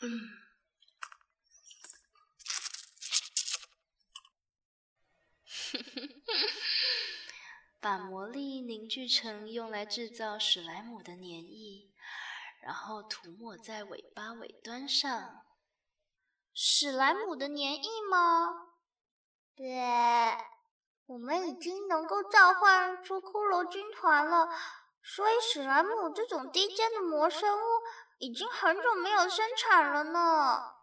把魔力凝聚成用来制造史莱姆的粘液，然后涂抹在尾巴尾端上。 史莱姆的粘液吗？对，我们已经能够召唤出骷髅军团了，所以史莱姆这种低阶的魔生物已经很久没有生产了呢。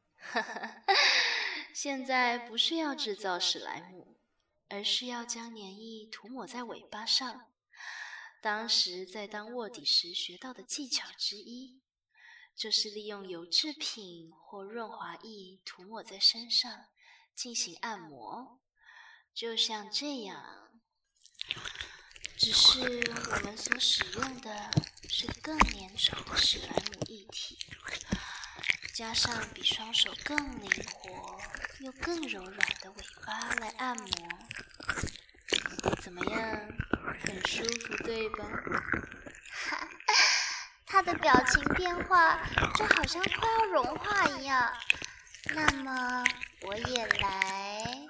现在不是要制造史莱姆，而是要将粘液涂抹在尾巴上。当时在当卧底时学到的技巧之一，就是利用油制品或润滑液涂抹在身上进行按摩，就像这样。只是我们所使用的是更粘稠的史莱姆液体，加上比双手更灵活又更柔软的尾巴来按摩。怎么样？很舒服，对吧？ 他的表情变化就好像快要融化一样。那么我也来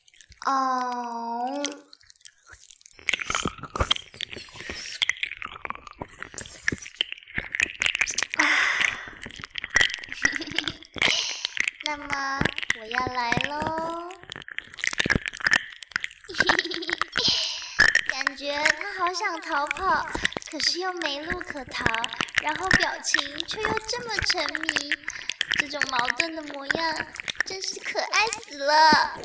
那么我要来咯。感觉他好想逃跑，可是又没路可逃，然后表情却又这么沉迷，这种矛盾的模样真是可爱死了。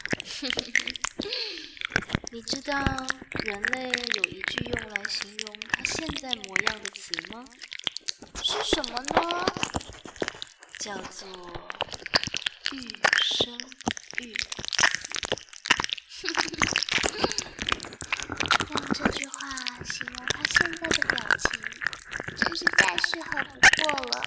你知道人类有一句用来形容他现在模样的词吗？ 是什么呢？ 叫做欲生欲死。 用这句话形容他现在的表情，真是再适合不过了。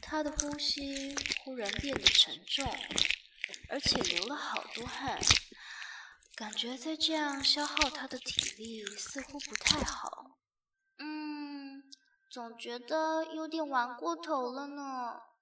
他的呼吸忽然变得沉重，而且流了好多汗，感觉再这样消耗他的体力似乎不太好。 总觉得有点玩过头了呢。